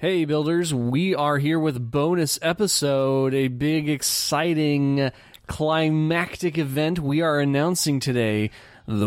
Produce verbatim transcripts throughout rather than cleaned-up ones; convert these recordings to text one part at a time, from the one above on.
Hey builders, we are here with bonus episode, a big, exciting, climactic event. We are announcing today the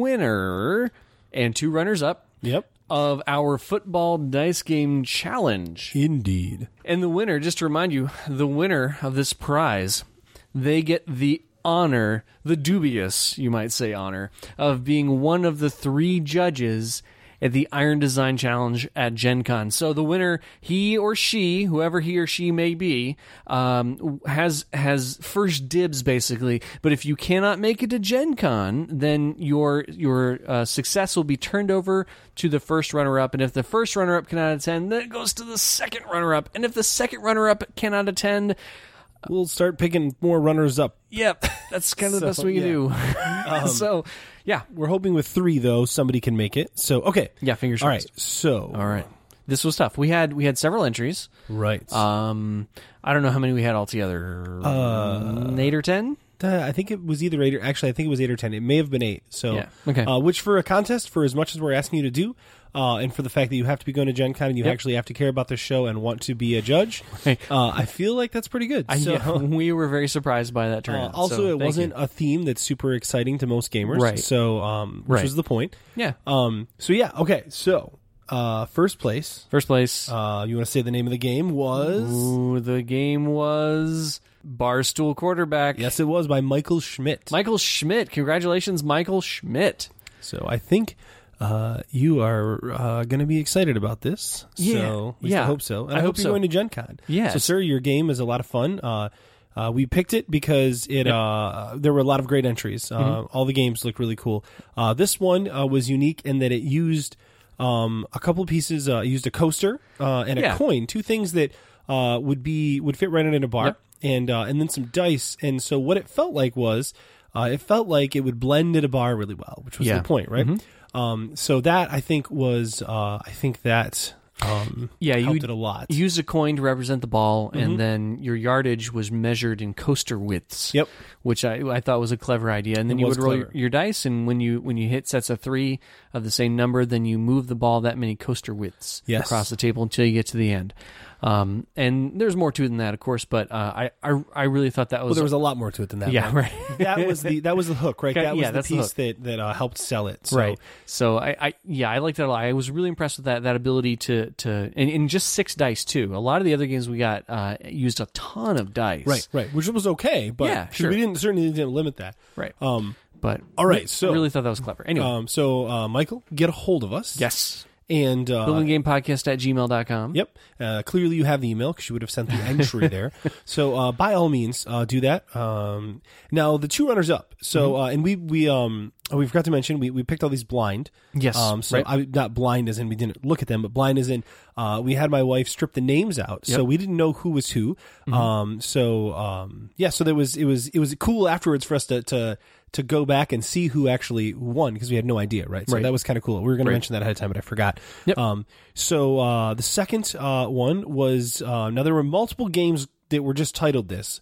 winner and two runners-up Yep. of our football dice game challenge. Indeed. And the winner, just to remind you, the winner of this prize, they get the honor, the dubious, you might say honor, of being one of the three judges at the Iron Design Challenge at Gen Con. So the winner, he or she, whoever he or she may be, um, has has first dibs, basically. But if you cannot make it to Gen Con, then your your uh, success will be turned over to the first runner-up. And if the first runner-up cannot attend, then it goes to the second runner-up. And if the second runner-up cannot attend, we'll start picking more runners up. Yep, that's kind of the So, best we can yeah. do. so, yeah. We're hoping with three, though, somebody can make it. So, okay. Yeah, fingers All crossed. right, so. All right. This was tough. We had we had several entries. Right. Um, I don't know how many we had altogether. Uh, eight or ten? Uh, I think it was either eight or, actually, I think it was eight or ten. It may have been eight. So, Yeah, okay. uh, which for a contest, for as much as we're asking you to do, uh, and for the fact that you have to be going to Gen Con and you Yep. actually have to care about the show and want to be a judge, Right. uh, I feel like that's pretty good. I, So, yeah, we were very surprised by that uh, turnout. also, so it thank wasn't you. a theme that's super exciting to most gamers. Right. So, um, which Right. was the point. Yeah. Um, so, yeah, okay. So, uh, first place. First place. Uh, you want to say the name of the game was? Ooh, the game was Barstool Quarterback. Yes, it was by Michael Schmidt. Michael Schmidt. Congratulations, Michael Schmidt. So I think uh, you are uh, going to be excited about this. Yeah, So at least yeah. I hope so. And I I, hope hope you're so. going to Gen Con. Yes. So, sir, your game is a lot of fun. Uh, uh, we picked it because it uh, there were a lot of great entries. Uh, Mm-hmm. All the games looked really cool. Uh, this one uh, was unique in that it used um, a couple of pieces. Uh, it used a coaster uh, and Yeah. a coin, two things that uh, would be would fit right in a bar, Yep. and uh, and then some dice. And so what it felt like was uh, it felt like it would blend at a bar really well, which was Yeah. the point, right? Um, so that I think was uh, I think that um, Yeah, you helped it a lot. Use a coin to represent the ball, and then your yardage was measured in coaster widths. Yep. Which I I thought was a clever idea. And then It you was would roll your, clever. your dice, and when you when you hit sets of three of the same number, then you move the ball that many coaster widths Yes. across the table until you get to the end. Um, and there's more to it than that, of course, but uh, I, I I really thought that was Well, there was a lot more to it than that. yeah Mike. right. that was the that was the hook, right? Okay, That was yeah, the that's the piece hook. that that uh, helped sell it. So, Right. So I, I yeah, I liked that a lot. I was really impressed with that that ability to to and, and just six dice too. A lot of the other games we got uh, used a ton of dice. Right, right, which was okay, but Yeah, sure. we didn't certainly didn't limit that. Right. Um. But All right, I so- really thought that was clever. Anyway, Um. So, uh, Michael, get a hold of us. yes. And uh, Building Game Podcast at gmail dot com. Yep. Uh, clearly, you have the email because you would have sent the entry there. So, uh, by all means, uh, do that. Um, now, the two runners up. So, Mm-hmm. uh, and we we um oh, we forgot to mention we, we picked all these blind. Yes, Um. So, right. I, not blind as in we didn't look at them, but blind as in uh, we had my wife strip the names out, so Yep. Mm-hmm. we didn't know who was who. Um. So, um. Yeah. So there was it was it was cool afterwards for us to to. to go back and see who actually won because we had no idea, right? So Right. that was kind of cool. We were going Right. to mention that ahead of time, but I forgot. Yep. Um, so uh, the second uh, one was uh, now there were multiple games that were just titled this.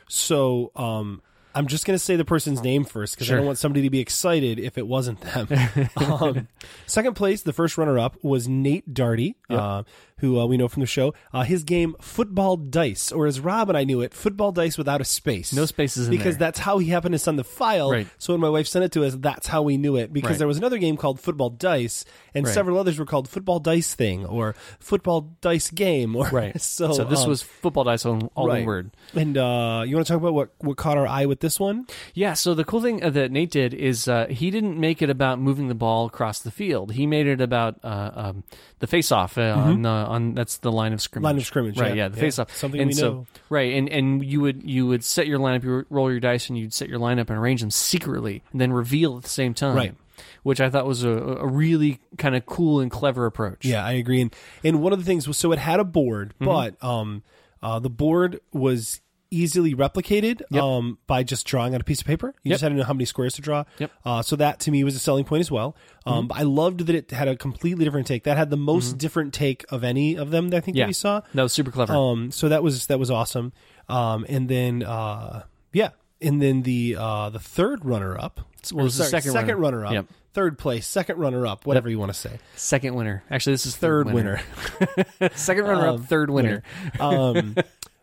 So um, I'm just going to say the person's name first because Sure. I don't want somebody to be excited if it wasn't them. um, second place, the first runner-up was Nate Darty, uh, who uh, we know from the show. Uh, his game Football Dice, or as Rob and I knew it, Football Dice without a space. No spaces in because there. that's how he happened to send the file. Right. So when my wife sent it to us, that's how we knew it because Right. there was another game called Football Dice, and Right. several others were called Football Dice Thing or Football Dice Game. Or Right. so, So this um, was football dice on all right. one word. And uh, you want to talk about what what caught our eye with this one? Yeah, so the cool thing uh, that Nate did is uh, he didn't make it about moving the ball across the field. He made it about uh, um, the face-off uh, on, uh, on that's the line of scrimmage. Mm-hmm. Line of scrimmage, right? yeah. Yeah, the Yeah. face-off. Something and we so, know. right? And and you would you would set your lineup, you would roll your dice, and you'd set your lineup and arrange them secretly, and then reveal at the same time. Right. Which I thought was a, a really kind of cool and clever approach. Yeah, I agree. And and one of the things was so it had a board, Mm-hmm. but um, uh, the board was easily replicated Yep. um, by just drawing on a piece of paper. You Yep. just had to know how many squares to draw. Yep. Uh, so that to me was a selling point as well. Um, But I loved that it had a completely different take. That had the most different take of any of them that I think Yeah. that we saw. That was super clever. Um, so that was that was awesome. Um, and then uh, yeah, and then the uh, the third runner up. Well, it was the second runner. runner up. Yep. third place, second runner-up, whatever you want to say. Second winner. Actually, this is Third third winner. winner. Second runner-up, Um, third winner. um,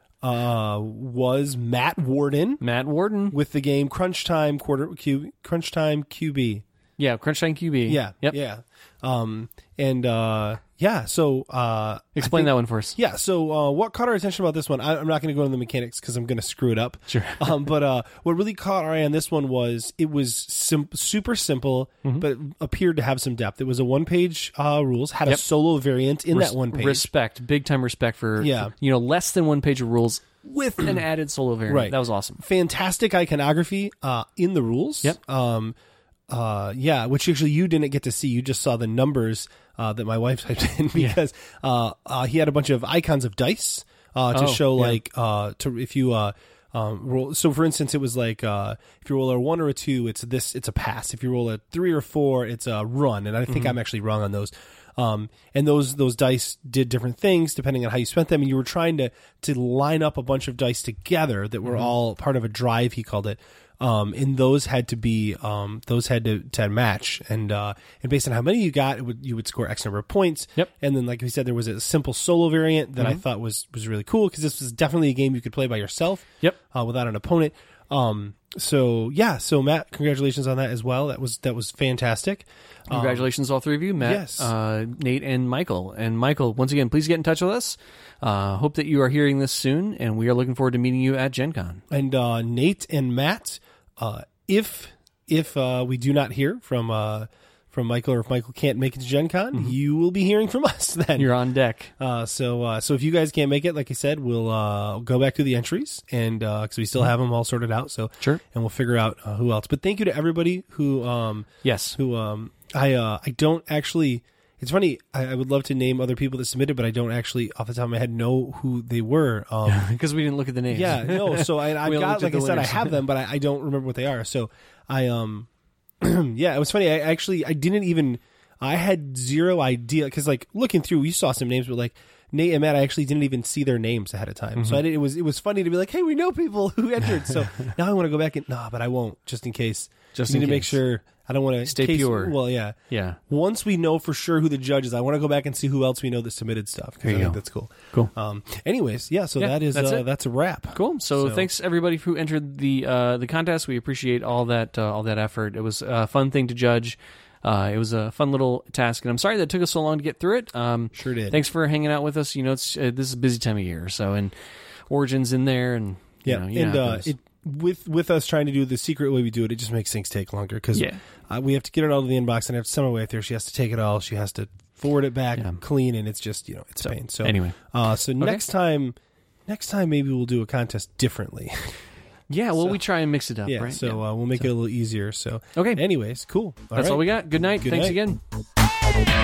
uh, was Matt Warden Matt Warden. with the game Crunch Time Quarter Q Crunch Time Q B. Yeah, Crunch Time Q B. Yeah, Yep. yeah, um, and uh, yeah. So uh, Explain I think- that one for us. Yeah. So uh, what caught our attention about this one? I, I'm not going to go into the mechanics because I'm going to screw it up. Sure. um, but uh, what really caught our eye on this one was it was sim- super simple, Mm-hmm. but it appeared to have some depth. It was a one-page uh, rules, had Yep. a solo variant in Res- that one page. Respect. Big time respect for, Yeah. for, you know, less than one page of rules with an added solo variant. Right. That was awesome. Fantastic iconography uh, in the rules. Yep. Um, uh, yeah, which actually you didn't get to see. You just saw the numbers uh, that my wife typed in because uh, uh, he had a bunch of icons of dice uh, to Oh, show yeah. like uh, to if you uh, um, roll. So for instance, it was like uh, if you roll a one or a two, it's this, it's a pass. If you roll a three or four, it's a run. And I think I'm actually wrong on those. Um, and those those dice did different things depending on how you spent them, and you were trying to to line up a bunch of dice together that were all part of a drive. He called it. Um, and those had to be um, those had to, to match, and uh, and based on how many you got, it would you would score X number of points. Yep. And then, like we said, there was a simple solo variant that I thought was was really cool because this was definitely a game you could play by yourself. Yep. Uh, without an opponent. Um, so yeah, so Matt, congratulations on that as well. That was that was fantastic. Um, Congratulations, all three of you, Matt, yes. uh, Nate, and Michael. And Michael, once again, please get in touch with us. Uh, hope that you are hearing this soon, and we are looking forward to meeting you at Gen Con. and uh, Nate and Matt, uh, if if uh, we do not hear from uh, from Michael, or if Michael can't make it to Gen Con, you will be hearing from us then. You're on deck. Uh, so uh, so if you guys can't make it, like I said, we'll uh, go back to the entries, and because we still have them all sorted out. So Sure. and we'll figure out uh, who else. But thank you to everybody who um, Yes. who um, I uh, I don't actually. It's funny. I, I would love to name other people that submitted, but I don't actually, off the top of my head, know who they were. Um, Because we didn't look at the names. yeah, no. So I, I've We only got, looked at like I the said, I winners. have them, but I, I don't remember what they are. So I um, yeah, it was funny. I actually I didn't even. I had zero idea because like looking through, we saw some names, but like Nate and Matt, I actually didn't even see their names ahead of time. Mm-hmm. So I did, it was it was funny to be like, hey, we know people who entered. So now I want to go back and nah, but I won't just in case. Just need in to make case. sure. I don't want to Stay case, pure. Well, yeah, Yeah. Once we know for sure who the judge is, I want to go back and see who else we know that submitted stuff. 'Cause There you I think go. that's cool. Cool. Um. Anyways, yeah. So Yeah, that is that's uh, it. that's a wrap. Cool. So, So- thanks everybody who entered the uh, the contest. We appreciate all that uh, all that effort. It was a fun thing to judge. Uh, it was a fun little task, and I'm sorry that it took us so long to get through it. Um, Sure did. Thanks for hanging out with us. You know, it's uh, this is a busy time of year, so and Origins in there, and you Yeah, know, you know and how it uh, goes. it with with us trying to do the secret way we do it, it just makes things take longer because Yeah. uh, we have to get it out of the inbox and have send it away there. She has to take it all. She has to forward it back Yeah. clean, and it's just you know it's a pain. So anyway. uh, so next time, next time maybe we'll do a contest differently. yeah, well, so- we try and mix it up, yeah, right? so Uh, we'll make it a little easier. So Okay. anyways, cool. That's right. all we got. Good night. Good Thanks night. again.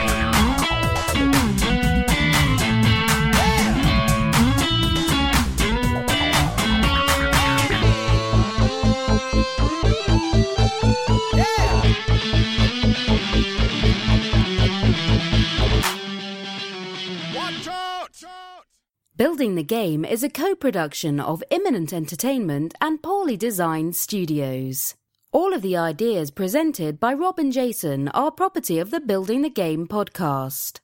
Building the Game is a co-production of Imminent Entertainment and Poorly Designed Studios. All of the ideas presented by Rob and Jason are property of the Building the Game podcast.